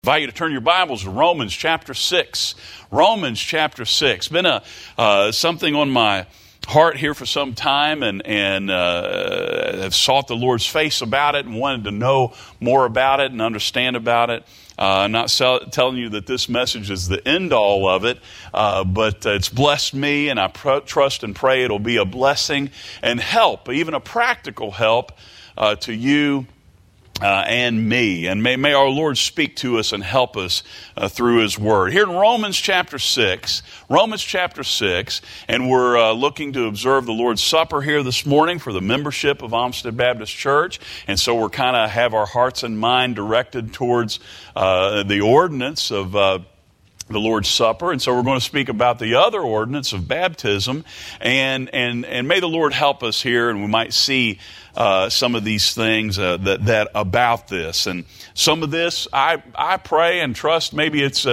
I invite you to turn your Bibles to Romans chapter 6. Romans chapter 6. Been something on my heart here for some time, and have sought the Lord's face about it and wanted to know more about it and understand about it. I'm not telling you that this message is the end all of it, but it's blessed me, and I trust and pray it'll be a blessing and help, even a practical help to you and me. And may our Lord speak to us and help us through His Word. Here in Romans chapter 6, and we're looking to observe the Lord's Supper here this morning for the membership of Olmsted Baptist Church. And so we're kind of have our hearts and mind directed towards the ordinance of the Lord's Supper, and so we're going to speak about the other ordinance of baptism, and may the Lord help us here, and we might see some of these things that about this, and some of this I pray and trust. Maybe it's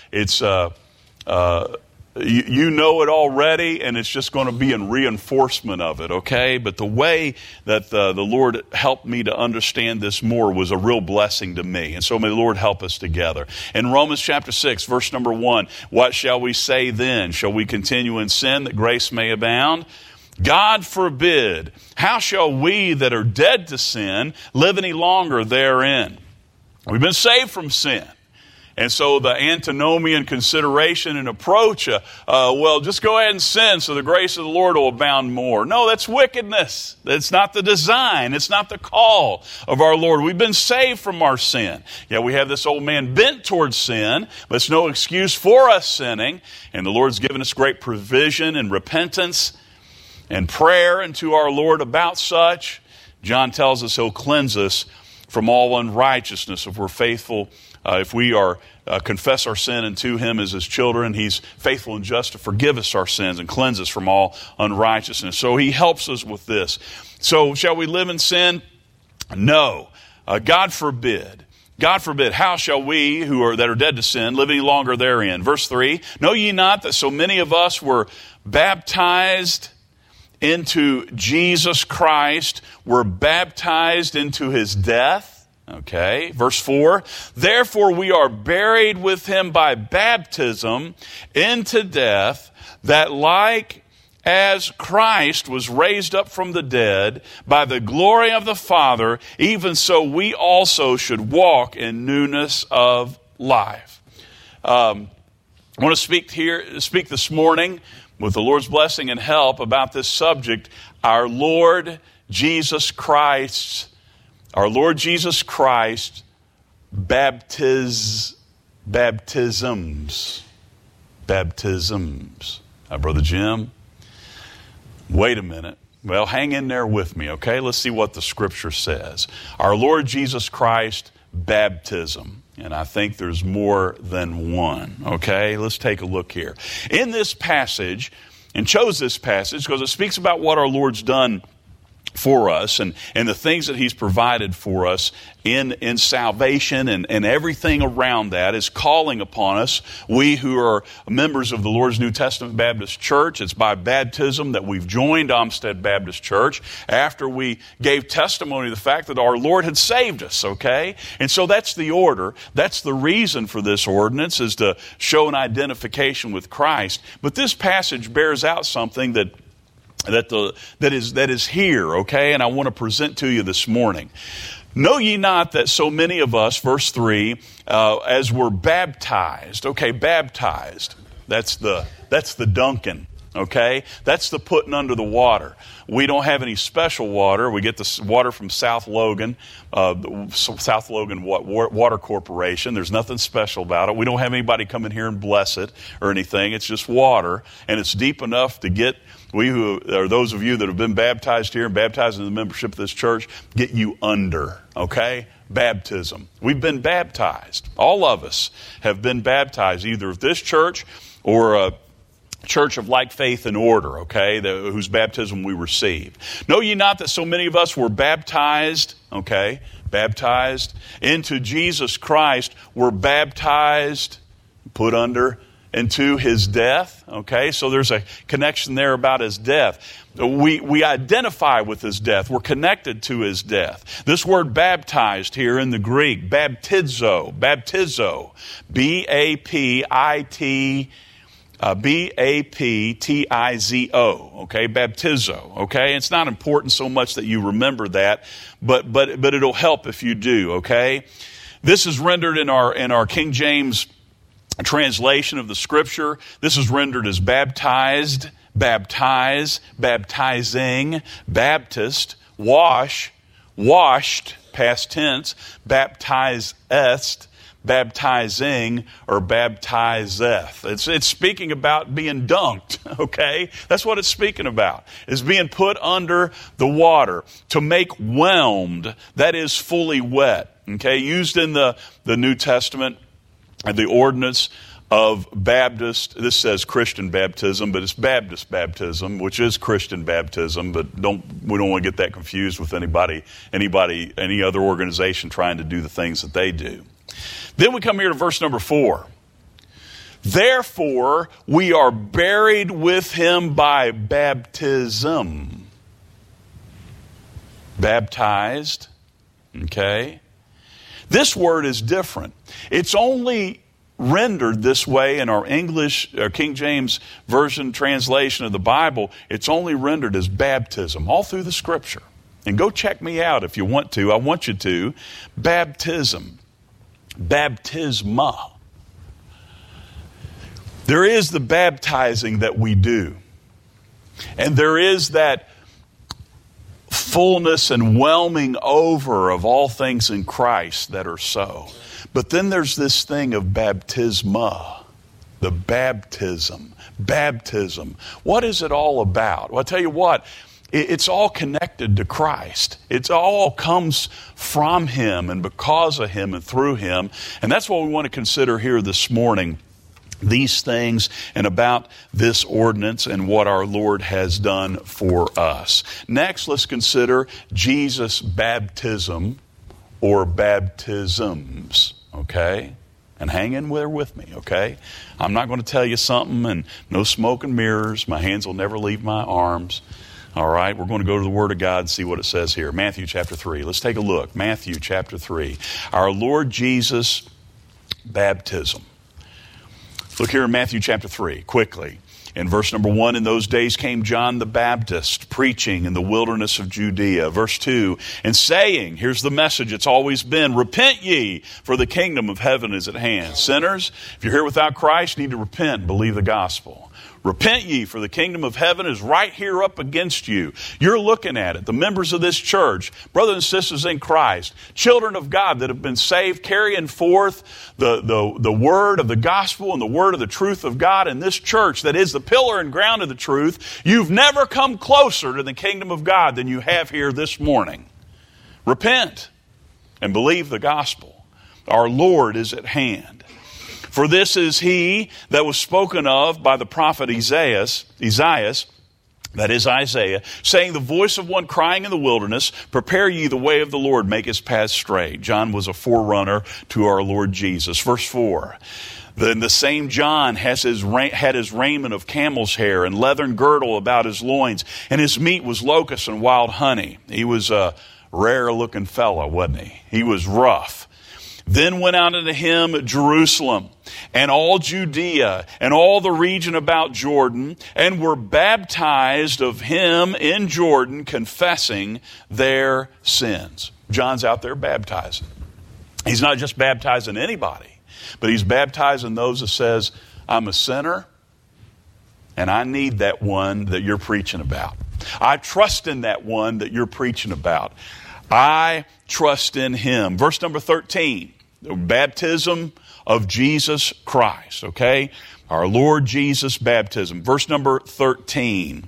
you know it already, and it's just going to be in reinforcement of it, okay? But the way that the Lord helped me to understand this more was a real blessing to me. And so may the Lord help us together. In Romans chapter 6, verse number 1, what shall we say then? Shall we continue in sin that grace may abound? God forbid. How shall we that are dead to sin live any longer therein? We've been saved from sin. And so the antinomian consideration and approach, well, just go ahead and sin so the grace of the Lord will abound more. No, that's wickedness. That's not the design. It's not the call of our Lord. We've been saved from our sin. Yeah, we have this old man bent towards sin, but it's no excuse for us sinning. And the Lord's given us great provision and repentance and prayer unto our Lord about such. John tells us He'll cleanse us from all unrighteousness if we're faithful. If we are confess our sin unto Him as His children, He's faithful and just to forgive us our sins and cleanse us from all unrighteousness. So He helps us with this. So shall we live in sin? No. God forbid. God forbid. How shall we that are dead to sin live any longer therein? Verse 3, know ye not that so many of us were baptized into Jesus Christ, were baptized into His death? Okay, verse 4, therefore we are buried with Him by baptism into death, that like as Christ was raised up from the dead by the glory of the Father, even so we also should walk in newness of life. I want to speak this morning with the Lord's blessing and help about this subject, our Lord Jesus Christ, baptisms. Brother Jim, wait a minute. Well, hang in there with me, okay? Let's see what the Scripture says. Our Lord Jesus Christ, baptism. And I think there's more than one, okay? Let's take a look here. In this passage, and chose this passage because it speaks about what our Lord's done for us and the things that He's provided for us in salvation and everything around that is calling upon us. We who are members of the Lord's New Testament Baptist Church, it's by baptism that we've joined Olmsted Baptist Church after we gave testimony to the fact that our Lord had saved us, okay? And so that's the order. That's the reason for this ordinance, is to show an identification with Christ. But this passage bears out something that is here, okay? And I want to present to you this morning. Know ye not that so many of us, verse 3, as we're baptized, okay, baptized, that's the dunking, okay? That's the putting under the water. We don't have any special water. We get this water from South Logan Water Corporation. There's nothing special about it. We don't have anybody come in here and bless it or anything. It's just water, and it's deep enough to get those of you that have been baptized here and baptized in the membership of this church, get you under, okay? Baptism. We've been baptized. All of us have been baptized, either of this church or a church of like faith and order, okay, whose baptism we received. Know ye not that so many of us were baptized, okay, baptized into Jesus Christ, were baptized, put under and to his death. Okay, so there's a connection there about his death. We identify with his death. We're connected to his death. This word baptized here in the Greek, baptizo, B-A-P-T-I-Z-O, okay, baptizo, okay? It's not important so much that you remember that, but it'll help if you do, okay? This is rendered in our King James translation of the scripture. This is rendered as baptized, baptize, baptizing, Baptist, wash, washed, past tense, baptizest, baptizing, or baptizeth. It's speaking about being dunked, okay? That's what it's speaking about, is being put under the water. To make whelmed, that is fully wet, okay? Used in the New Testament, the ordinance of Baptist, this says Christian baptism, but it's Baptist baptism, which is Christian baptism, but we don't want to get that confused with any other organization trying to do the things that they do. Then we come here to verse number 4. Therefore, we are buried with him by baptism. Baptized, okay? This word is different. It's only rendered this way in our English, or King James Version translation of the Bible. It's only rendered as baptism all through the scripture. And go check me out if you want to. I want you to. Baptism. Baptisma. There is the baptizing that we do. And there is that fullness and whelming over of all things in Christ that are so. But then there's this thing of baptisma, the baptism. Baptism. What is it all about? Well, I'll tell you what. It's all connected to Christ. It all comes from him and because of him and through him. And that's what we want to consider here this morning. These things and about this ordinance and what our Lord has done for us. Next, let's consider Jesus' baptism or baptisms. Okay? And hang in there with me, okay? I'm not going to tell you something and no smoke and mirrors. My hands will never leave my arms. All right, we're going to go to the Word of God and see what it says here. Matthew chapter 3. Let's take a look. Matthew chapter 3. Our Lord Jesus' baptism. Look here in Matthew chapter 3, quickly. In verse number 1, in those days came John the Baptist, preaching in the wilderness of Judea. Verse 2, and saying, here's the message it's always been, repent ye, for the kingdom of heaven is at hand. Sinners, if you're here without Christ, you need to repent and believe the gospel. Repent ye, for the kingdom of heaven is right here up against you. You're looking at it. The members of this church, brothers and sisters in Christ, children of God that have been saved, carrying forth the word of the gospel and the word of the truth of God in this church that is the pillar and ground of the truth. You've never come closer to the kingdom of God than you have here this morning. Repent and believe the gospel. Our Lord is at hand. For this is he that was spoken of by the prophet Isaiah, that is Isaiah, saying, the voice of one crying in the wilderness, prepare ye the way of the Lord, make his path straight. John was a forerunner to our Lord Jesus. Verse 4. Then the same John had his raiment of camel's hair and leathern girdle about his loins, and his meat was locusts and wild honey. He was a rare-looking fellow, wasn't he? He was rough. Then went out unto him Jerusalem and all Judea and all the region about Jordan, and were baptized of him in Jordan, confessing their sins. John's out there baptizing. He's not just baptizing anybody, but he's baptizing those that says, I'm a sinner and I need that one that you're preaching about. I trust in that one that you're preaching about. I trust in him. Verse number 13, the baptism of Jesus Christ, okay? Our Lord Jesus' baptism. Verse number 13.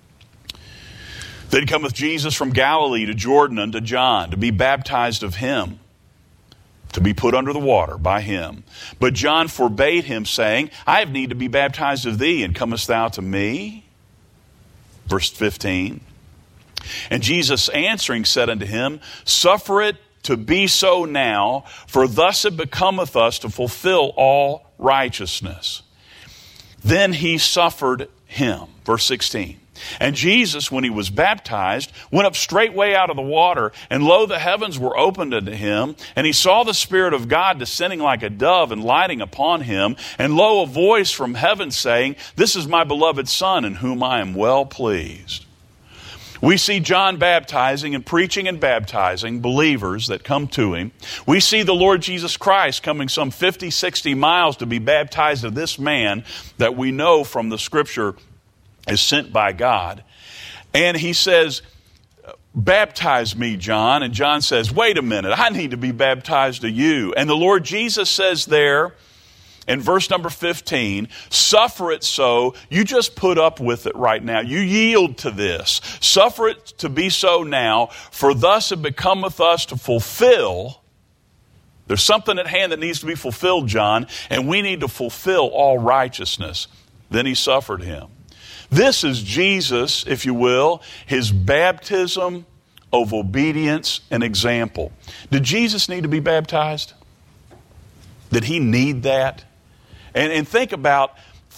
Then cometh Jesus from Galilee to Jordan unto John to be baptized of him, to be put under the water by him. But John forbade him, saying, I have need to be baptized of thee, and comest thou to me? Verse 15. And Jesus answering said unto him, suffer it to be so now, for thus it becometh us to fulfill all righteousness. Then he suffered him. Verse 16. And Jesus, when he was baptized, went up straightway out of the water, and lo, the heavens were opened unto him, and he saw the Spirit of God descending like a dove and lighting upon him, and lo, a voice from heaven saying, This is my beloved Son, in whom I am well pleased. We see John baptizing and preaching and baptizing believers that come to him. We see the Lord Jesus Christ coming some 50, 60 miles to be baptized of this man that we know from the Scripture is sent by God. And he says, baptize me, John. And John says, wait a minute, I need to be baptized of you. And the Lord Jesus says there in verse number 15, suffer it so. You just put up with it right now. You yield to this. Suffer it to be so now, for thus it becometh us to fulfill. There's something at hand that needs to be fulfilled, John, and we need to fulfill all righteousness. Then he suffered him. This is Jesus, if you will, his baptism of obedience and example. Did Jesus need to be baptized? Did he need that? And think about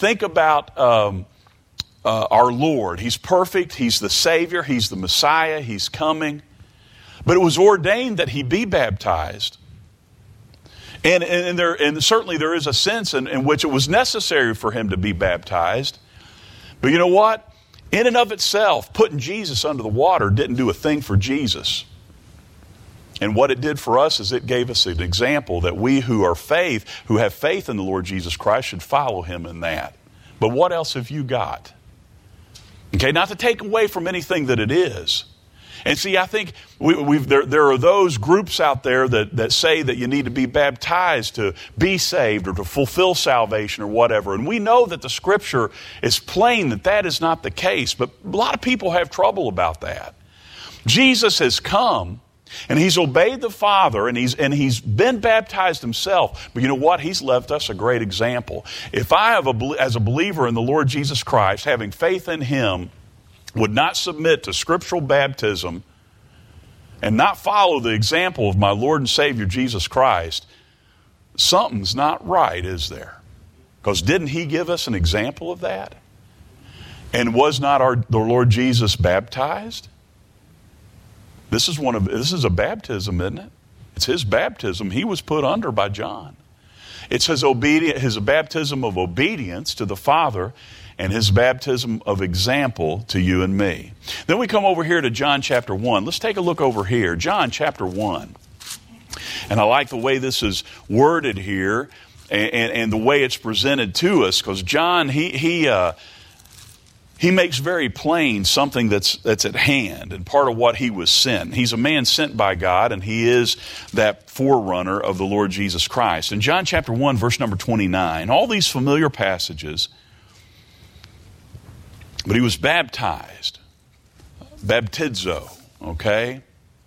our Lord. He's perfect. He's the Savior. He's the Messiah. He's coming. But it was ordained that he be baptized. And certainly there is a sense in which it was necessary for him to be baptized. But you know what? In and of itself, putting Jesus under the water didn't do a thing for Jesus. And what it did for us is it gave us an example that we who have faith in the Lord Jesus Christ, should follow him in that. But what else have you got? Okay, not to take away from anything that it is. And see, I think there are those groups out there that say that you need to be baptized to be saved or to fulfill salvation or whatever. And we know that the Scripture is plain that that is not the case. But a lot of people have trouble about that. Jesus has come and he's obeyed the Father and he's been baptized himself. But you know what? He's left us a great example. If I as a believer in the Lord Jesus Christ, having faith in him, would not submit to scriptural baptism and not follow the example of my Lord and Savior Jesus Christ, something's not right, is there? Because didn't he give us an example of that? And was not the Lord Jesus baptized? This is a baptism, isn't it? It's his baptism. He was put under by John. It's his baptism of obedience to the Father and his baptism of example to you and me. Then we come over here to John chapter 1. Let's take a look over here. John chapter 1. And I like the way this is worded here and the way it's presented to us, because John, he makes very plain something that's at hand and part of what he was sent. He's a man sent by God, and he is that forerunner of the Lord Jesus Christ. In John chapter 1, verse number 29, all these familiar passages. But he was baptized. Baptizo, okay?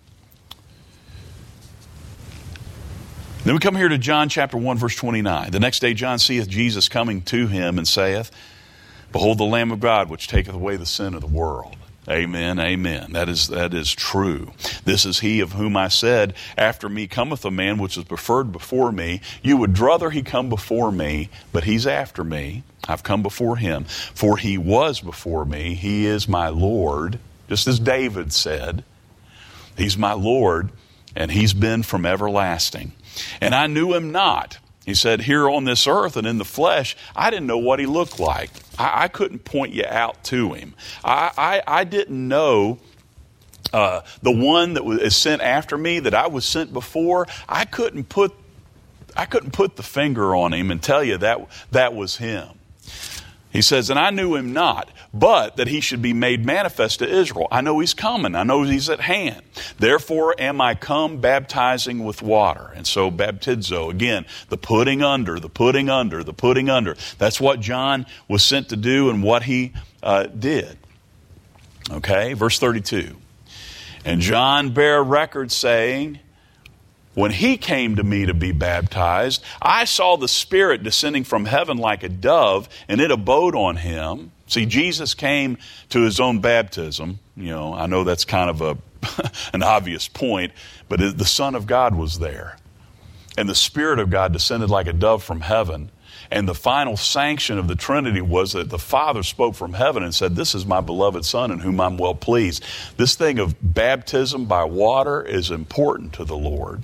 Then we come here to John chapter 1, verse 29. The next day John seeth Jesus coming to him and saith, Behold the Lamb of God, which taketh away the sin of the world. Amen, amen. That is true. This is he of whom I said, After me cometh a man which is preferred before me. You would rather he come before me, but he's after me. I've come before him. For he was before me. He is my Lord. Just as David said, he's my Lord, and he's been from everlasting. And I knew him not. He said, here on this earth and in the flesh, I didn't know what he looked like. I couldn't point you out to him. I didn't know the one that is sent after me, that I was sent before. I couldn't put the finger on him and tell you that was him. He says, and I knew him not, but that he should be made manifest to Israel. I know he's coming. I know he's at hand. Therefore am I come baptizing with water. And so baptizo, again, the putting under. That's what John was sent to do and what he did. Okay, verse 32. And John bare record saying, when he came to me to be baptized, I saw the Spirit descending from heaven like a dove, and it abode on him. See, Jesus came to his own baptism. You know, I know that's kind of an obvious point, but the Son of God was there. And the Spirit of God descended like a dove from heaven. And the final sanction of the Trinity was that the Father spoke from heaven and said, "This is my beloved Son in whom I'm well pleased." This thing of baptism by water is important to the Lord.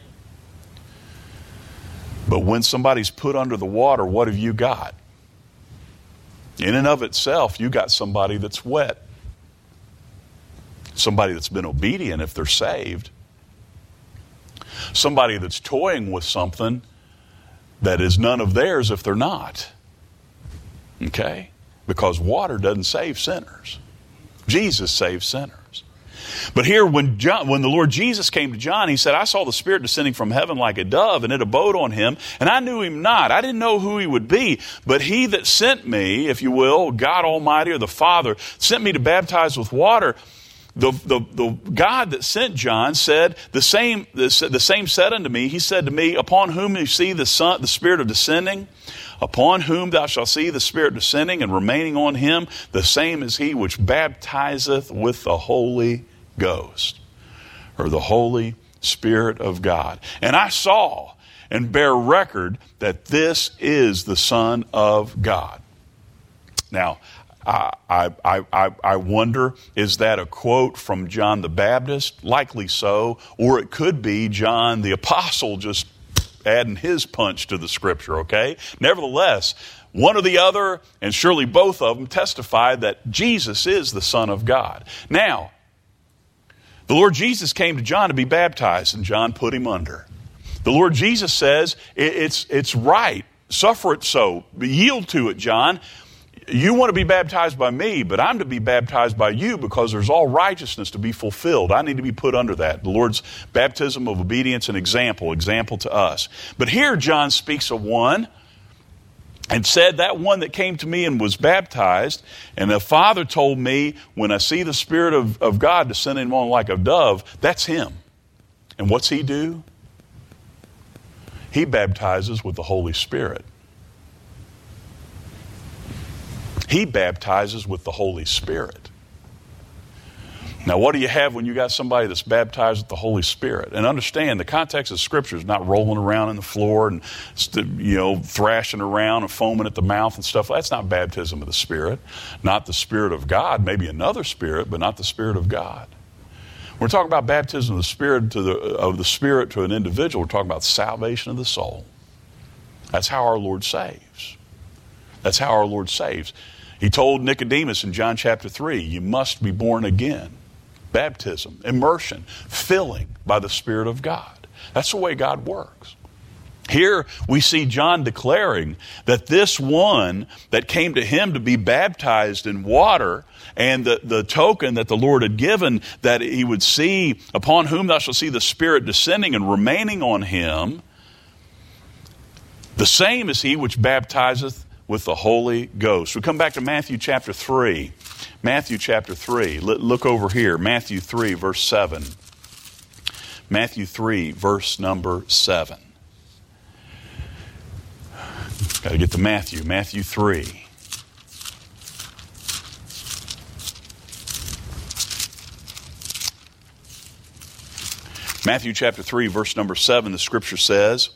But when somebody's put under the water, what have you got? In and of itself, you got somebody that's wet. Somebody that's been obedient if they're saved. Somebody that's toying with something that is none of theirs if they're not. Okay? Because water doesn't save sinners. Jesus saves sinners. But here when the Lord Jesus came to John, he said, "I saw the Spirit descending from heaven like a dove, and it abode on him, and I knew him not." I didn't know who he would be, but he that sent me, if you will, God Almighty or the Father, sent me to baptize with water. The God that sent John said, the same said unto me, he said to me, "Upon whom you see the Spirit of descending, upon whom thou shalt see the Spirit descending and remaining on him, the same is he which baptizeth with the Holy Ghost," or the Holy Spirit of God. "And I saw and bear record that this is the Son of God." Now, I wonder, is that a quote from John the Baptist? Likely so. Or it could be John the Apostle just adding his punch to the Scripture, okay? Nevertheless, one or the other, and surely both of them, testify that Jesus is the Son of God. Now, the Lord Jesus came to John to be baptized, and John put him under. The Lord Jesus says, it's right. Suffer it so. Yield to it, John. You want to be baptized by me, but I'm to be baptized by you because there's all righteousness to be fulfilled. I need to be put under that. The Lord's baptism of obedience and example to us. But here John speaks of one and said, "That one that came to me and was baptized, and the Father told me, when I see the Spirit of God descending on like a dove, that's him." And what's he do? He baptizes with the Holy Spirit. He baptizes with the Holy Spirit. Now, what do you have when you got somebody that's baptized with the Holy Spirit? And understand, the context of Scripture is not rolling around in the floor and, thrashing around and foaming at the mouth and stuff. That's not baptism of the Spirit. Not the Spirit of God. Maybe another Spirit, but not the Spirit of God. We're talking about baptism of the Spirit to an individual. We're talking about salvation of the soul. That's how our Lord saves. That's how our Lord saves. He told Nicodemus in John chapter 3, you must be born again. Baptism, immersion, filling by the Spirit of God. That's the way God works. Here we see John declaring that this one that came to him to be baptized in water, and the token that the Lord had given, that he would see, upon whom thou shalt see the Spirit descending and remaining on him, the same is he which baptizeth with the Holy Ghost. We come back to Matthew chapter 3. Matthew chapter 3. Look over here. Matthew 3, verse 7. Matthew 3, verse number 7. Got to get to Matthew. Matthew 3. Matthew chapter 3, verse number 7, the Scripture says,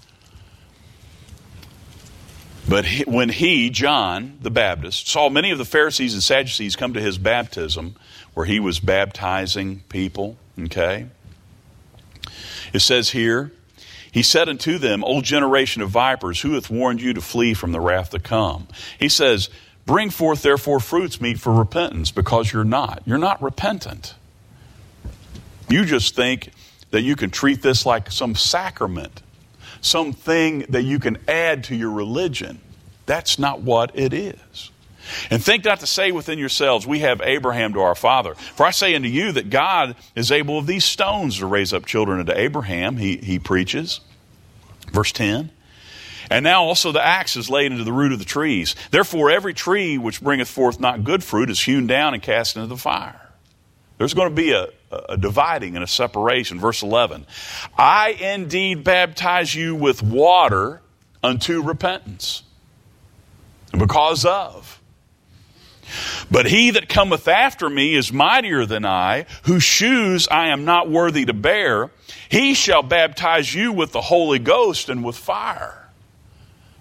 "But when he, John the Baptist, saw many of the Pharisees and Sadducees come to his baptism," where he was baptizing people, okay? It says here, "He said unto them, O generation of vipers, who hath warned you to flee from the wrath to come?" He says, "Bring forth therefore fruits meet for repentance," because you're not. You're not repentant. You just think that you can treat this like some sacrament, something that you can add to your religion. That's not what it is. "And think not to say within yourselves, we have Abraham to our father. For I say unto you that God is able of these stones to raise up children unto Abraham," he preaches. Verse 10, "And now also the axe is laid into the root of the trees. Therefore every tree which bringeth forth not good fruit is hewn down and cast into the fire." There's going to be a dividing and a separation. Verse 11, "I indeed baptize you with water unto repentance, because of. But he that cometh after me is mightier than I, whose shoes I am not worthy to bear. He shall baptize you with the Holy Ghost and with fire."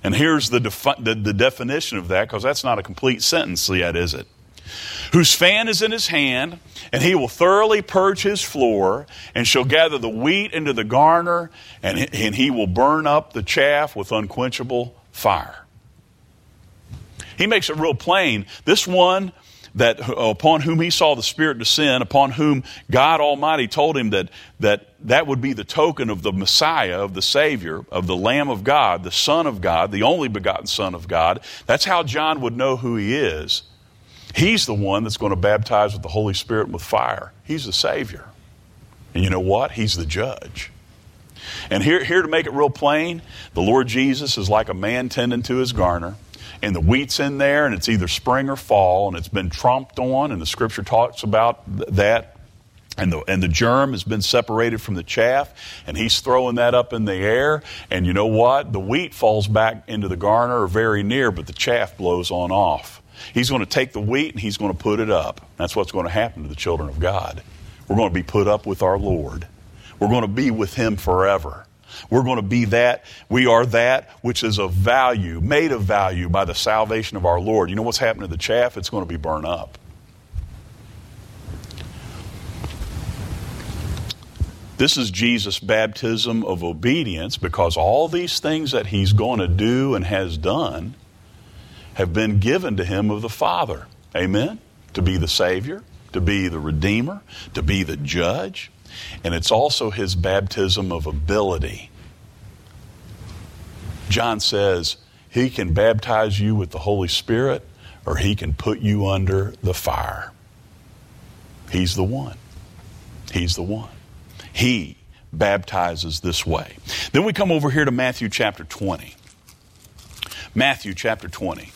And here's the definition of that, because that's not a complete sentence yet, is it? Whose fan is in his hand, and he will thoroughly purge his floor, and shall gather the wheat into the garner, and he will burn up the chaff with unquenchable fire. He makes it real plain. This one that upon whom he saw the Spirit descend, upon whom God Almighty told him that would be the token of the Messiah, of the Savior, of the Lamb of God, the Son of God, the only begotten Son of God. That's how John would know who he is. He's the one that's going to baptize with the Holy Spirit and with fire. He's the Savior. And you know what? He's the judge. And here to make it real plain, the Lord Jesus is like a man tending to his garner. And the wheat's in there, and it's either spring or fall, and it's been tromped on, and the Scripture talks about that. And the germ has been separated from the chaff, and he's throwing that up in the air. And you know what? The wheat falls back into the garner or very near, but the chaff blows on off. He's going to take the wheat and he's going to put it up. That's what's going to happen to the children of God. We're going to be put up with our Lord. We're going to be with him forever. We're going to be that. We are that which is of value, made of value by the salvation of our Lord. You know what's happening to the chaff? It's going to be burned up. This is Jesus' baptism of obedience, because all these things that he's going to do and has done have been given to him of the Father. Amen? To be the Savior, to be the Redeemer, to be the Judge. And it's also his baptism of ability. John says he can baptize you with the Holy Spirit, or he can put you under the fire. He's the one. He's the one. He baptizes this way. Then we come over here to Matthew chapter 20. Matthew chapter 20.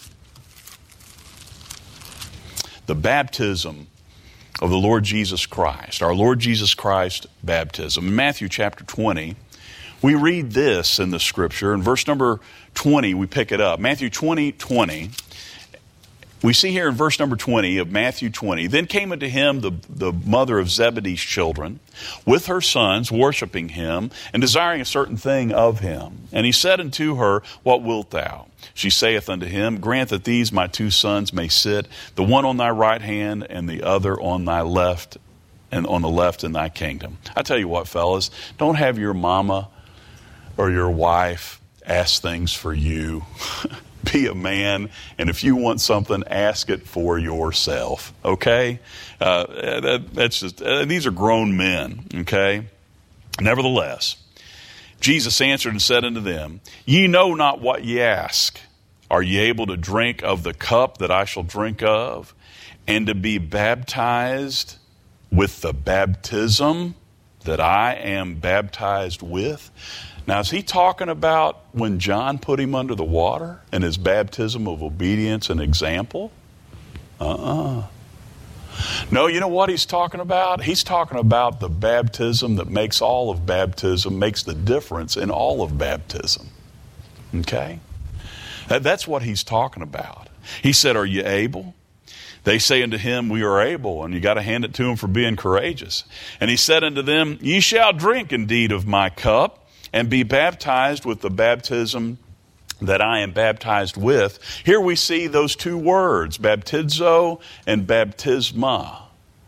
The baptism of the Lord Jesus Christ. Our Lord Jesus Christ baptism. In Matthew chapter 20, we read this in the Scripture. In verse number 20, we pick it up. Matthew 20:20. We see here in verse number 20 of Matthew 20, then came unto him the mother of Zebedee's children with her sons, worshiping him, and desiring a certain thing of him. And he said unto her, What wilt thou? She saith unto him, Grant that these my two sons may sit, the one on thy right hand and the other on thy left, and on the left in thy kingdom. I tell you what, fellas, don't have your mama or your wife ask things for you. Be a man, and if you want something, ask it for yourself. Okay? That's just these are grown men. Okay? Nevertheless, Jesus answered and said unto them, Ye know not what ye ask. Are ye able to drink of the cup that I shall drink of, and to be baptized with the baptism that I am baptized with? Now, is he talking about when John put him under the water and his baptism of obedience and example? No, you know what he's talking about? He's talking about the baptism that makes all of baptism, makes the difference in all of baptism. Okay? That's what he's talking about. He said, Are you able? They say unto him, We are able. And you got to hand it to him for being courageous. And he said unto them, Ye shall drink indeed of my cup, and be baptized with the baptism that I am baptized with. Here we see those two words, baptizo and baptisma.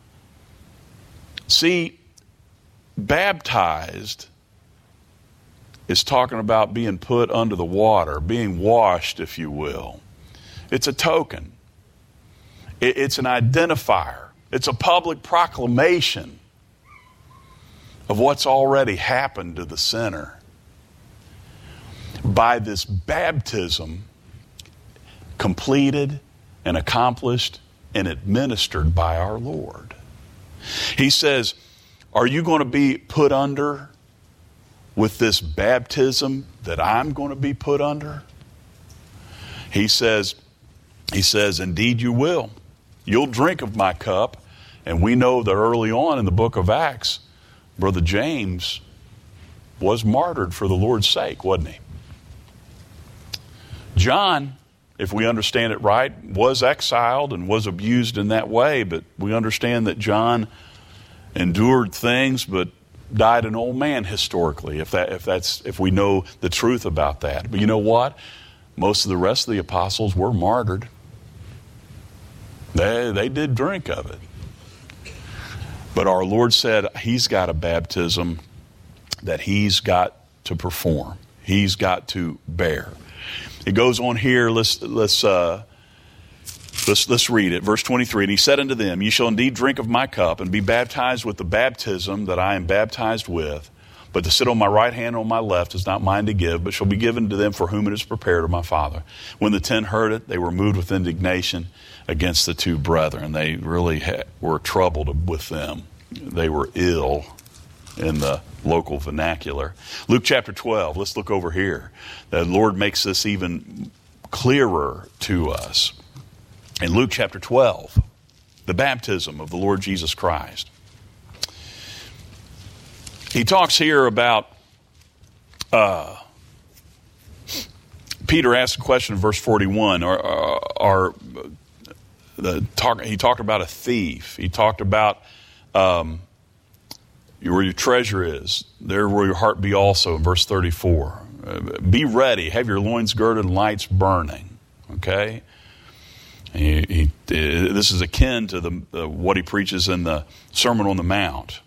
See, baptized is talking about being put under the water, being washed, if you will. It's a token. It's an identifier. It's a public proclamation of what's already happened to the sinner. By this baptism completed and accomplished and administered by our Lord. He says, Are you going to be put under with this baptism that I'm going to be put under? He says, Indeed you will. You'll drink of my cup. And we know that early on in the book of Acts, Brother James was martyred for the Lord's sake, wasn't he? John, if we understand it right, was exiled and was abused in that way, but we understand that John endured things but died an old man historically, if we know the truth about that. But you know what? most of the rest of the apostles were martyred. They did drink of it. But our Lord said he's got a baptism that he's got to perform. He's got to bear. It goes on here. Let's read it. Verse 23. And he said unto them, Ye shall indeed drink of my cup, and be baptized with the baptism that I am baptized with. But to sit on my right hand and on my left is not mine to give, but shall be given to them for whom it is prepared of my Father. When the 10 heard it, they were moved with indignation against the two brethren. They really were troubled with them. They were ill in the local vernacular. Luke chapter 12, let's look over here. The Lord makes this even clearer to us. In Luke chapter 12, the baptism of the Lord Jesus Christ. He talks here about, Peter asked a question in verse 41, he talked about a thief. He talked about where your treasure is, there will your heart be also, in verse 34. Be ready, have your loins girded and lights burning. Okay? This is akin to what he preaches in the Sermon on the Mount.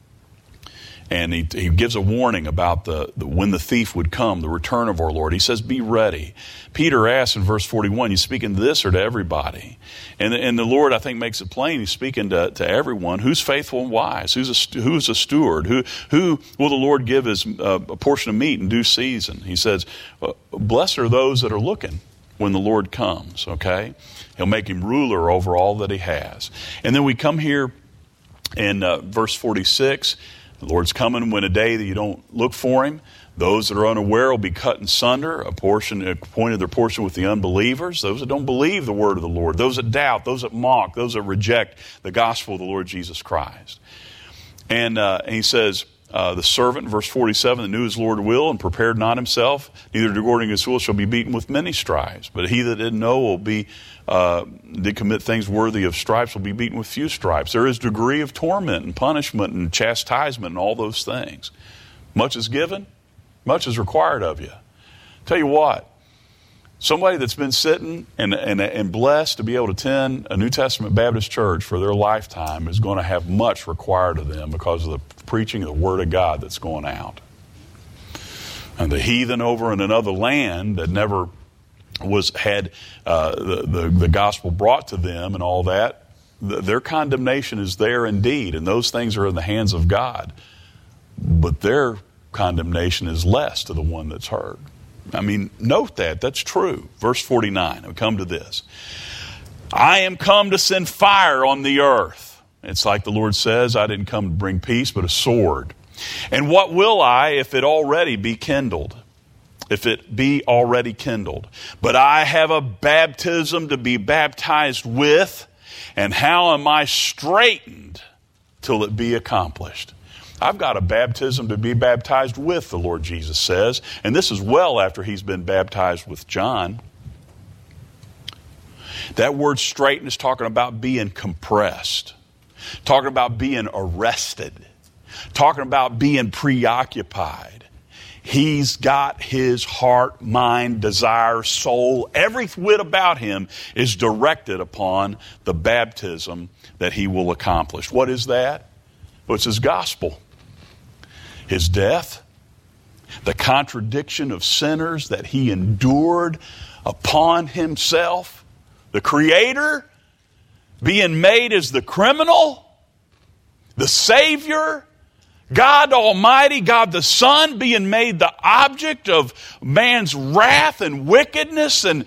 And he gives a warning about when the thief would come, the return of our Lord. He says, be ready. Peter asks in verse 41, you speaking to this or to everybody? And the Lord, I think, makes it plain. He's speaking to everyone. Who's faithful and wise? Who's a steward? Who will the Lord give his a portion of meat in due season? He says, blessed are those that are looking when the Lord comes, okay? He'll make him ruler over all that he has. And then we come here in verse 46. The Lord's coming when a day that you don't look for him. Those that are unaware will be cut in sunder, a point of their portion with the unbelievers, those that don't believe the word of the Lord, those that doubt, those that mock, those that reject the gospel of the Lord Jesus Christ. And he says, the servant, verse 47, that knew his Lord will and prepared not himself, neither according to his will shall be beaten with many stripes. But he that didn't know did commit things worthy of stripes will be beaten with few stripes. There is degree of torment and punishment and chastisement and all those things. Much is given, much is required of you. Tell you what, somebody that's been sitting and blessed to be able to attend a New Testament Baptist church for their lifetime is going to have much required of them because of the preaching of the Word of God that's going out. And the heathen over in another land that never had the gospel brought to them and all that, their condemnation is there indeed, and those things are in the hands of God. But their condemnation is less to the one that's heard. I mean, note that's true. Verse 49, we come to this. I am come to send fire on the earth. It's like the Lord says, I didn't come to bring peace, but a sword. And what will I if it already be kindled? If it be already kindled. But I have a baptism to be baptized with, and how am I straitened till it be accomplished? I've got a baptism to be baptized with, the Lord Jesus says. And this is well after he's been baptized with John. That word straitened is talking about being compressed. Talking about being arrested. Talking about being preoccupied. He's got his heart, mind, desire, soul, every whit about him is directed upon the baptism that he will accomplish. What is that? Well, it's his gospel. His death, the contradiction of sinners that he endured upon himself, the Creator being made as the criminal, the Savior, God Almighty, God the Son being made the object of man's wrath and wickedness and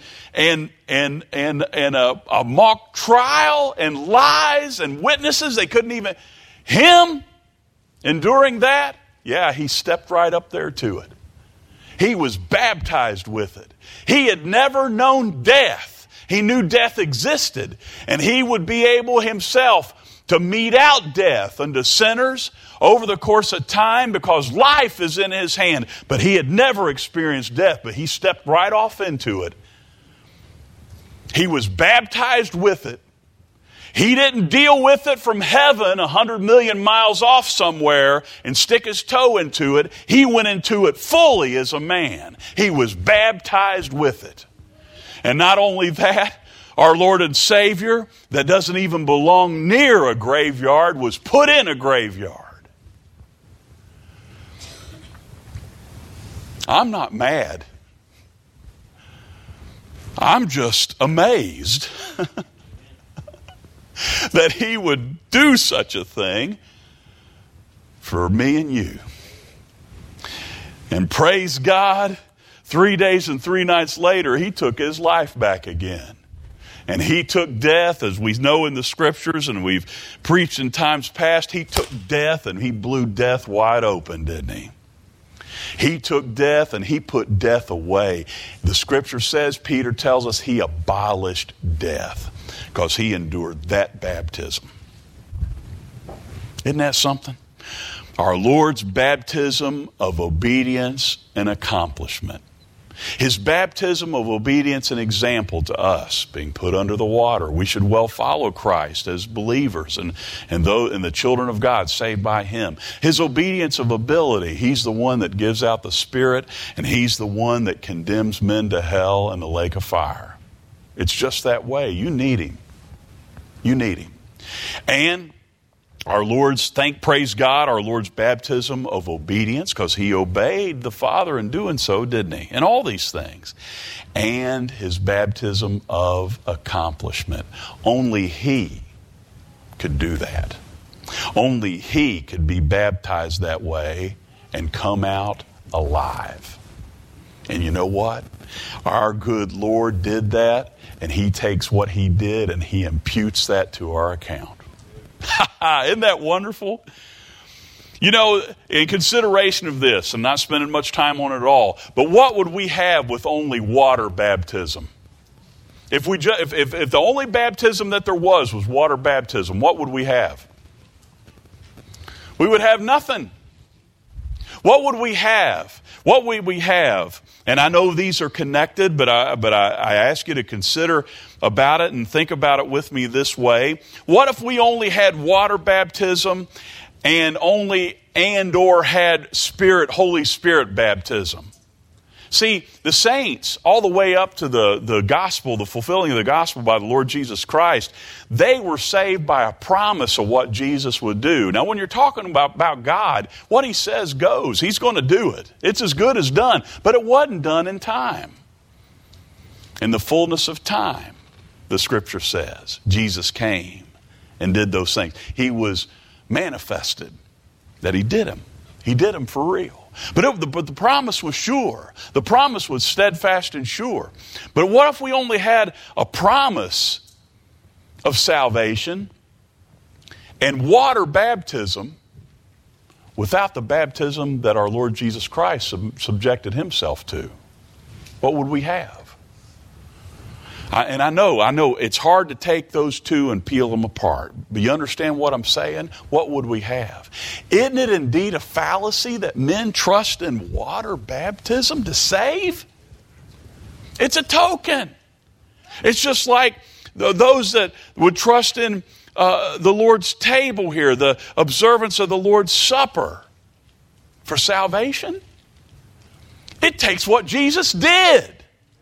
a mock trial and lies and witnesses. They couldn't even, him enduring that. Yeah, he stepped right up there to it. He was baptized with it. He had never known death. He knew death existed, and he would be able himself to mete out death unto sinners over the course of time because life is in his hand. But he had never experienced death, but he stepped right off into it. He was baptized with it. He didn't deal with it from heaven 100 million miles off somewhere and stick his toe into it. He went into it fully as a man. He was baptized with it. And not only that, our Lord and Savior, that doesn't even belong near a graveyard, was put in a graveyard. I'm not mad. I'm just amazed that He would do such a thing for me and you. And praise God, 3 days and 3 nights later, He took His life back again. And He took death, as we know in the Scriptures, and we've preached in times past. He took death and He blew death wide open, didn't He? He took death and He put death away. The Scripture says, Peter tells us, He abolished death because He endured that baptism. Isn't that something? Our Lord's baptism of obedience and accomplishment. His baptism of obedience and example to us, being put under the water. We should well follow Christ as believers and the children of God saved by Him. His obedience of ability. He's the one that gives out the Spirit, and He's the one that condemns men to hell and the lake of fire. It's just that way. You need Him. You need Him. And our Lord's, praise God, our Lord's baptism of obedience, because He obeyed the Father in doing so, didn't He? And all these things. And His baptism of accomplishment. Only He could do that. Only He could be baptized that way and come out alive. And you know what? Our good Lord did that, and He takes what He did and He imputes that to our account. Isn't that wonderful? You know, in consideration of this, I'm not spending much time on it at all, but what would we have with only water baptism? If the only baptism that there was water baptism, what would we have? We would have nothing. What would we have? What would we have? And I know these are connected, but I ask you to consider about it and think about it with me this way. What if we only had water baptism or had Holy Spirit baptism? See, the saints, all the way up to the gospel, the fulfilling of the gospel by the Lord Jesus Christ, they were saved by a promise of what Jesus would do. Now, when you're talking about God, what He says goes. He's going to do it. It's as good as done. But it wasn't done in time. In the fullness of time, the Scripture says, Jesus came and did those things. He was manifested that He did them. He did them for real. But the promise was sure. The promise was steadfast and sure. But what if we only had a promise of salvation and water baptism without the baptism that our Lord Jesus Christ subjected Himself to? What would we have? And I know it's hard to take those two and peel them apart. But you understand what I'm saying? What would we have? Isn't it indeed a fallacy that men trust in water baptism to save? It's a token. It's just like those that would trust in the Lord's table here, the observance of the Lord's Supper for salvation. It takes what Jesus did.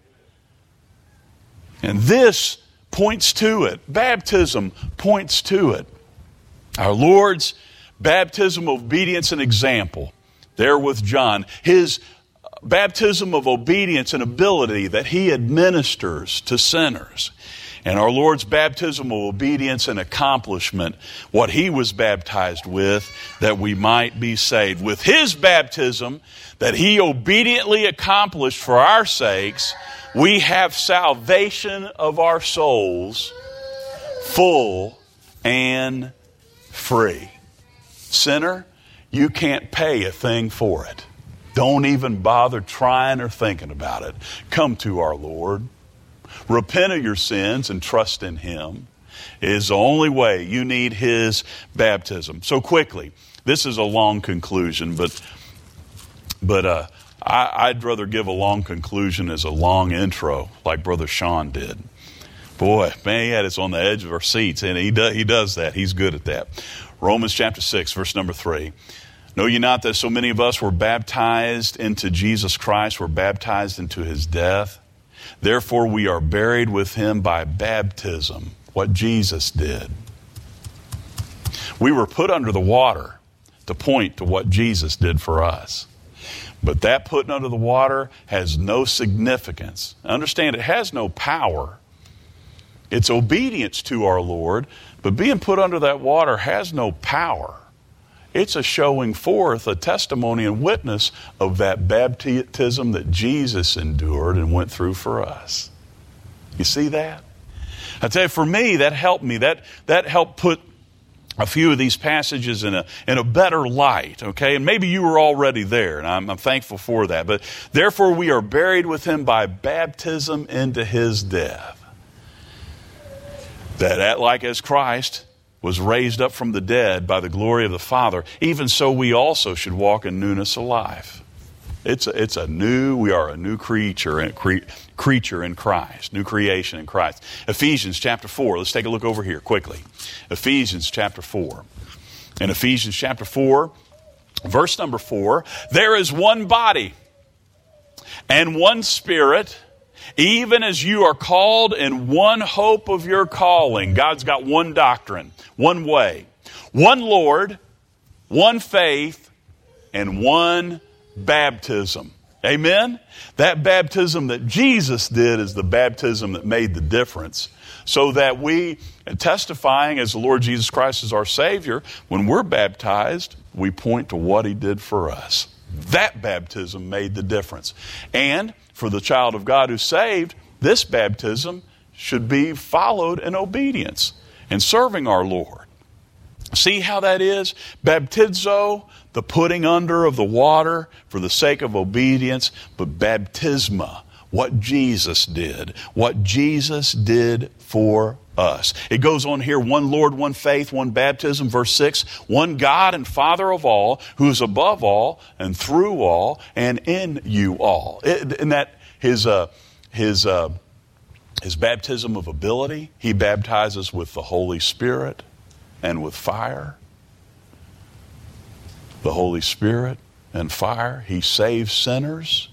And this points to it. Baptism points to it. Our Lord's baptism of obedience and example, there with John. His baptism of obedience and ability that He administers to sinners. And our Lord's baptism of obedience and accomplishment, what He was baptized with, that we might be saved. With His baptism that He obediently accomplished for our sakes, we have salvation of our souls, full and free. Sinner, you can't pay a thing for it. Don't even bother trying or thinking about it. Come to our Lord. Repent of your sins and trust in Him. It is the only way. You need His baptism. So quickly, this is a long conclusion, but I'd rather give a long conclusion as a long intro, like Brother Sean did. Boy, man, he had us on the edge of our seats, and he does that. He's good at that. Romans chapter 6, verse number 3. Know ye not that so many of us were baptized into Jesus Christ, were baptized into His death? Therefore we are buried with him by baptism, what Jesus did. We were put under the water to point to what Jesus did for us. But that putting under the water has no significance. Understand, it has no power. It's obedience to our Lord, but being put under that water has no power. It's a showing forth, a testimony and witness of that baptism that Jesus endured and went through for us. You see that? I tell you, for me, that helped me. That helped put a few of these passages in a better light, okay? And maybe you were already there, and I'm thankful for that. But therefore we are buried with him by baptism into his death. That like as Christ was raised up from the dead by the glory of the Father, even so we also should walk in newness of life. We are a new creature in Christ, new creation in Christ. Ephesians chapter 4, let's take a look over here quickly. Ephesians chapter 4. In Ephesians chapter 4, verse number 4, there is one body and one Spirit, even as you are called in one hope of your calling. God's got one doctrine, one way, one Lord, one faith, and one baptism. Amen? That baptism that Jesus did is the baptism that made the difference. So that we, testifying as the Lord Jesus Christ is our Savior, when we're baptized, we point to what he did for us. That baptism made the difference. And for the child of God who's saved, this baptism should be followed in obedience and serving our Lord. See how that is? Baptizo, the putting under of the water for the sake of obedience, but baptisma, what Jesus did for us. It goes on here, one Lord, one faith, one baptism, verse 6, one God and Father of all, who is above all and through all and in you all. And that his baptism of ability, he baptizes with the Holy Spirit and with fire. The Holy Spirit and fire. He saves sinners.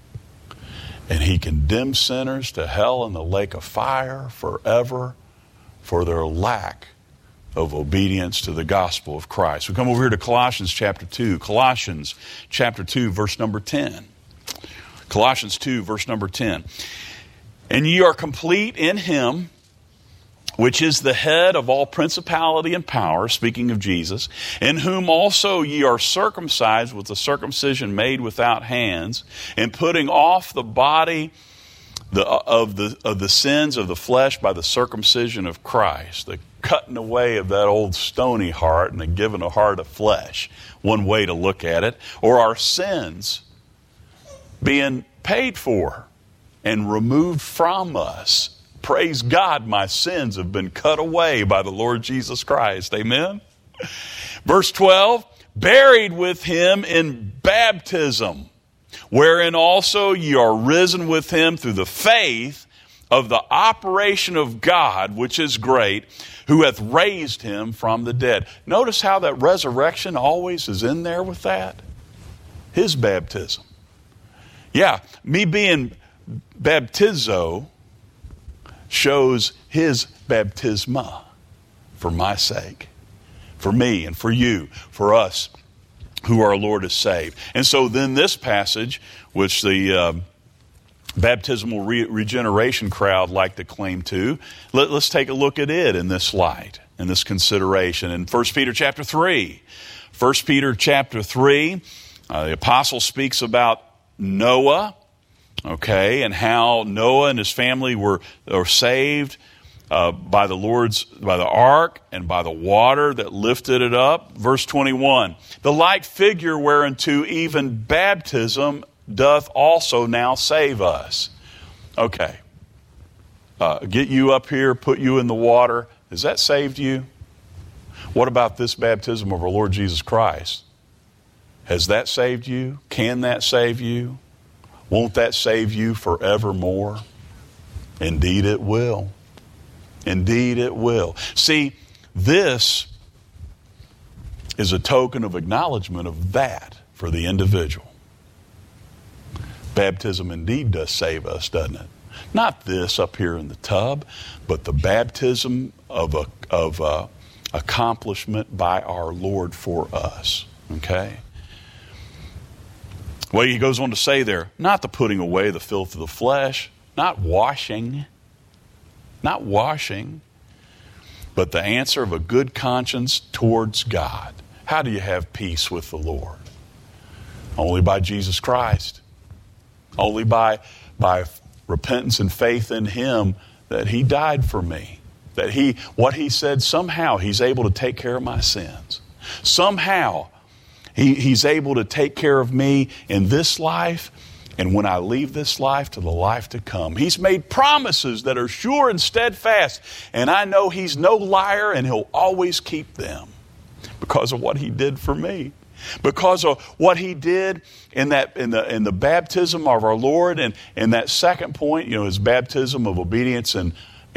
And he condemns sinners to hell and the lake of fire forever for their lack of obedience to the gospel of Christ. We come over here to Colossians chapter 2. Colossians chapter 2, verse number 10. Colossians 2, verse number 10. And ye are complete in him, which is the head of all principality and power, speaking of Jesus, in whom also ye are circumcised with the circumcision made without hands, and putting off the body of the sins of the flesh by the circumcision of Christ, the cutting away of that old stony heart and the giving a heart of flesh. One way to look at it. Or our sins being paid for and removed from us. Praise God, my sins have been cut away by the Lord Jesus Christ. Amen? Verse 12, buried with him in baptism, wherein also ye are risen with him through the faith of the operation of God, which is great, who hath raised him from the dead. Notice how that resurrection always is in there with that. His baptism. Yeah, me being baptizo shows his baptisma for my sake, for me and for you, for us who our Lord has saved. And so then this passage, which the baptismal regeneration crowd like to claim to, let's take a look at it in this light, in this consideration. In 1 Peter chapter 3, 1 Peter chapter 3, the apostle speaks about Noah, okay, and how Noah and his family were saved by the ark and by the water that lifted it up. Verse 21, the like figure whereunto even baptism doth also now save us. Okay, get you up here, put you in the water. Has that saved you? What about this baptism of our Lord Jesus Christ? Has that saved you? Can that save you? Won't that save you forevermore? Indeed it will. Indeed it will. See, this is a token of acknowledgement of that for the individual. Baptism indeed does save us, doesn't it? Not this up here in the tub, but the baptism of accomplishment by our Lord for us. Okay? Well, he goes on to say there, not the putting away the filth of the flesh, not washing, but the answer of a good conscience towards God. How do you have peace with the Lord? Only by Jesus Christ. Only by repentance and faith in Him, that He died for me. That what He said, somehow He's able to take care of my sins. Somehow He's able to take care of me in this life, and when I leave this life, to the life to come. He's made promises that are sure and steadfast, and I know He's no liar, and He'll always keep them because of what He did for me. Because of what He did in the baptism of our Lord, and that second point, His baptism of obedience and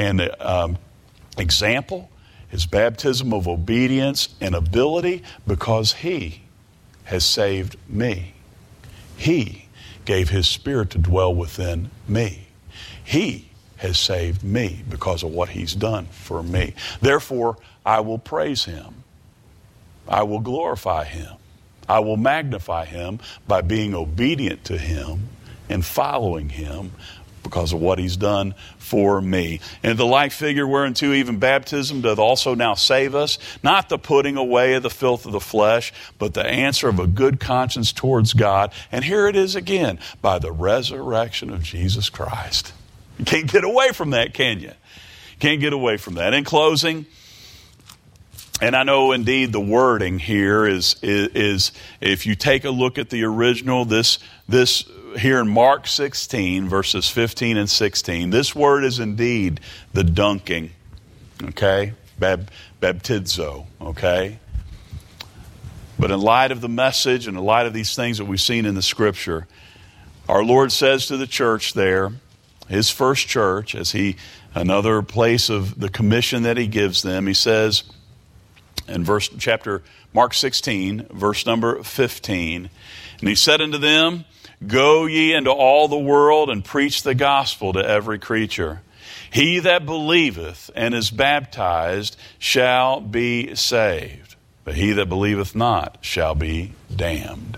example, His baptism of obedience and ability, because He has saved me. He gave His Spirit to dwell within me. He has saved me because of what He's done for me. Therefore, I will praise Him. I will glorify Him. I will magnify Him by being obedient to Him and following Him because of what He's done for me. And the like figure whereunto even baptism doth also now save us, not the putting away of the filth of the flesh, but the answer of a good conscience towards God. And here it is again, by the resurrection of Jesus Christ. You can't get away from that, can you? Can't get away from that. In closing, and I know indeed the wording here is if you take a look at the original, this here in Mark 16, verses 15 and 16, this word is indeed the dunking, okay? Baptizo, okay? But in light of the message and in light of these things that we've seen in the Scripture, our Lord says to the church there, His first church, another place of the commission that He gives them, He says in Mark 16, verse number 15, and He said unto them, Go ye into all the world and preach the gospel to every creature. He that believeth and is baptized shall be saved, but he that believeth not shall be damned.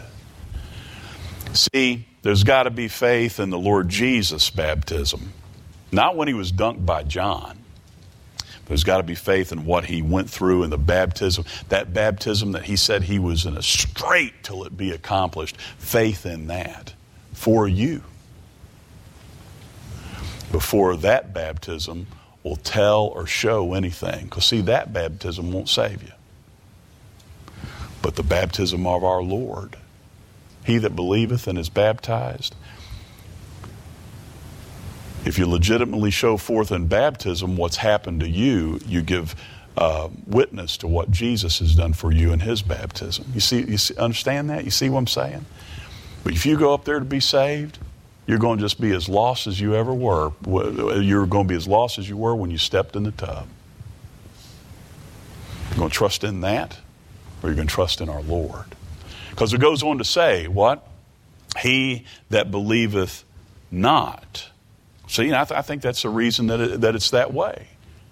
See, there's got to be faith in the Lord Jesus' baptism. Not when He was dunked by John. There's got to be faith in what He went through in the baptism. That baptism that He said He was in a strait till it be accomplished. Faith in that for you. Before that baptism will tell or show anything. Because see, that baptism won't save you. But the baptism of our Lord. He that believeth and is baptized. If you legitimately show forth in baptism what's happened to you, you give witness to what Jesus has done for you in His baptism. You see, understand that? You see what I'm saying? But if you go up there to be saved, you're going to just be as lost as you ever were. You're going to be as lost as you were when you stepped in the tub. You're going to trust in that, or you're going to trust in our Lord. Because it goes on to say, what? He that believeth not. See, I think that's the reason that it's that way.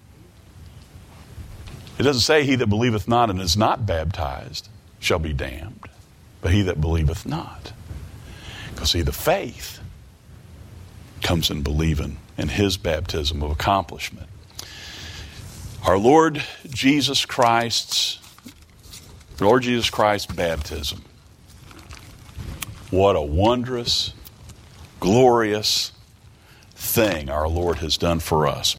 It doesn't say he that believeth not and is not baptized shall be damned, but he that believeth not. Because see, the faith comes in believing in His baptism of accomplishment. Our Lord Jesus Christ's baptism. What a wondrous, glorious thing our Lord has done for us.